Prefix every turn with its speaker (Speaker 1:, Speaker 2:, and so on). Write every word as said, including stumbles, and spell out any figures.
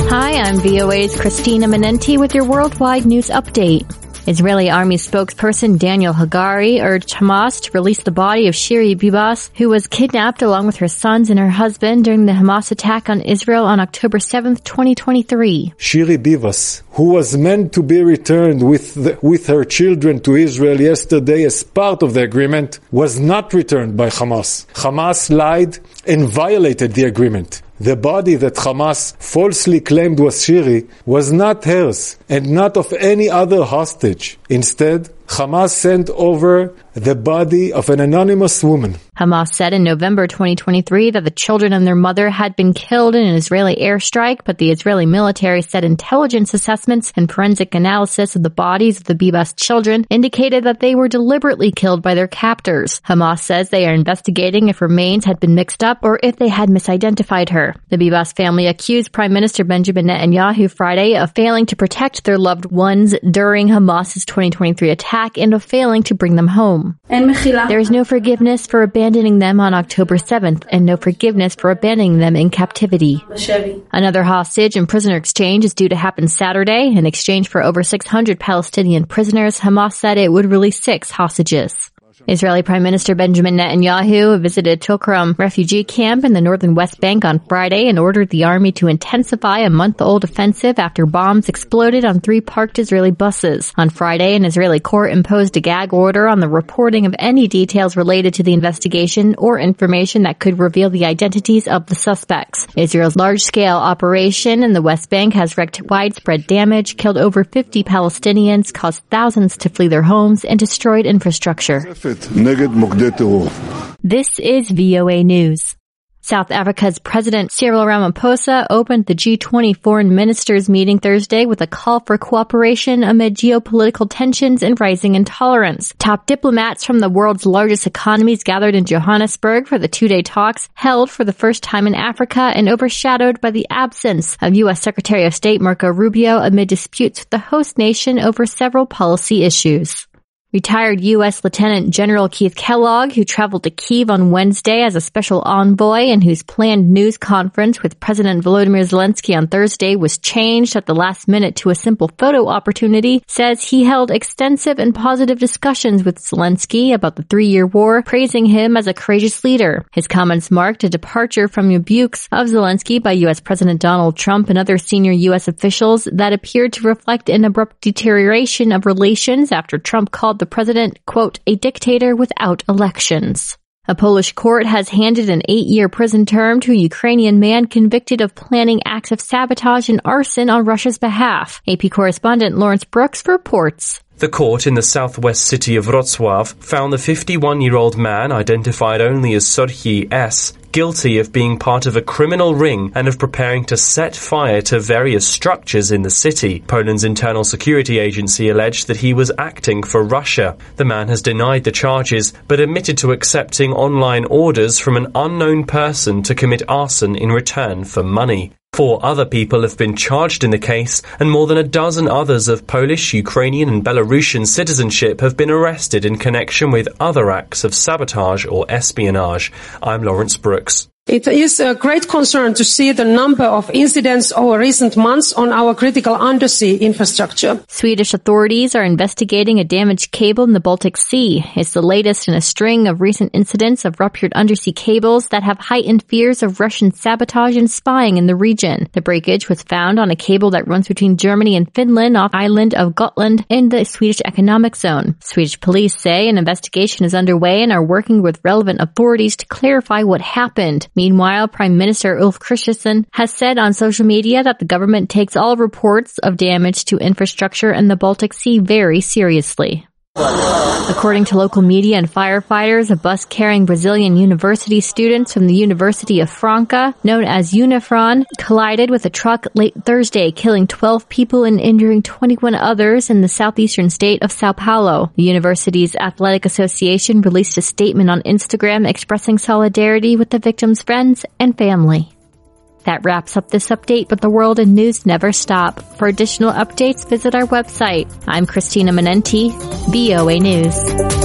Speaker 1: Hi, I'm V O A's Christina Menenti with your worldwide news update. Israeli Army spokesperson Daniel Hagari urged Hamas to release the body of Shiri Bibas, who was kidnapped along with her sons and her husband during the Hamas attack on Israel on October seventh, twenty twenty-three.
Speaker 2: Shiri Bibas, who was meant to be returned with the, with her children to Israel yesterday as part of the agreement, was not returned by Hamas. Hamas lied and violated the agreement. The body that Hamas falsely claimed was Shiri was not hers and not of any other hostage. Instead, Hamas sent over the body of an anonymous woman.
Speaker 1: Hamas said in November twenty twenty-three that the children and their mother had been killed in an Israeli airstrike, but the Israeli military said intelligence assessments and forensic analysis of the bodies of the Bibas children indicated that they were deliberately killed by their captors. Hamas says they are investigating if remains had been mixed up or if they had misidentified her. The Bibas family accused Prime Minister Benjamin Netanyahu Friday of failing to protect their loved ones during Hamas's twenty twenty-three attack and of failing to bring them home. There is no forgiveness for abandoning them on October seventh and no forgiveness for abandoning them in captivity. Another hostage and prisoner exchange is due to happen Saturday. In exchange for over six hundred Palestinian prisoners, Hamas said it would release six hostages. Israeli Prime Minister Benjamin Netanyahu visited Tulkarm refugee camp in the northern West Bank on Friday and ordered the army to intensify a month-old offensive after bombs exploded on three parked Israeli buses. On Friday, an Israeli court imposed a gag order on the reporting of any details related to the investigation or information that could reveal the identities of the suspects. Israel's large-scale operation in the West Bank has wreaked widespread damage, killed over fifty Palestinians, caused thousands to flee their homes, and destroyed infrastructure. This is V O A News. South Africa's President Cyril Ramaphosa opened the G twenty foreign ministers meeting Thursday with a call for cooperation amid geopolitical tensions and rising intolerance. Top diplomats from the world's largest economies gathered in Johannesburg for the two-day talks held for the first time in Africa and overshadowed by the absence of U S Secretary of State Marco Rubio amid disputes with the host nation over several policy issues. Retired U S Lieutenant General Keith Kellogg, who traveled to Kyiv on Wednesday as a special envoy and whose planned news conference with President Volodymyr Zelensky on Thursday was changed at the last minute to a simple photo opportunity, says he held extensive and positive discussions with Zelensky about the three-year war, praising him as a courageous leader. His comments marked a departure from rebukes of Zelensky by U S President Donald Trump and other senior U S officials that appeared to reflect an abrupt deterioration of relations after Trump called the president, quote, a dictator without elections. A Polish court has handed an eight-year prison term to a Ukrainian man convicted of planning acts of sabotage and arson on Russia's behalf. A P correspondent Lawrence Brooks reports.
Speaker 3: The court in the southwest city of Wrocław found the fifty-one-year-old man, identified only as Serhiy S., guilty of being part of a criminal ring and of preparing to set fire to various structures in the city. Poland's internal security agency alleged that he was acting for Russia. The man has denied the charges, but admitted to accepting online orders from an unknown person to commit arson in return for money. Four other people have been charged in the case, and more than a dozen others of Polish, Ukrainian and Belarusian citizenship have been arrested in connection with other acts of sabotage or espionage. I'm Lawrence Brooks.
Speaker 4: It is a great concern to see the number of incidents over recent months on our critical undersea infrastructure.
Speaker 1: Swedish authorities are investigating a damaged cable in the Baltic Sea. It's the latest in a string of recent incidents of ruptured undersea cables that have heightened fears of Russian sabotage and spying in the region. The breakage was found on a cable that runs between Germany and Finland off the island of Gotland in the Swedish economic zone. Swedish police say an investigation is underway and are working with relevant authorities to clarify what happened. Meanwhile, Prime Minister Ulf Kristersson has said on social media that the government takes all reports of damage to infrastructure in the Baltic Sea very seriously. According to local media and firefighters, a bus carrying Brazilian university students from the University of Franca, known as Unifran, collided with a truck late Thursday, killing twelve people and injuring twenty-one others in the southeastern state of Sao Paulo. The university's athletic association released a statement on Instagram expressing solidarity with the victims' friends and family. That wraps up this update, but the world and news never stop. For additional updates, visit our website. I'm Christina Menenti, V O A News.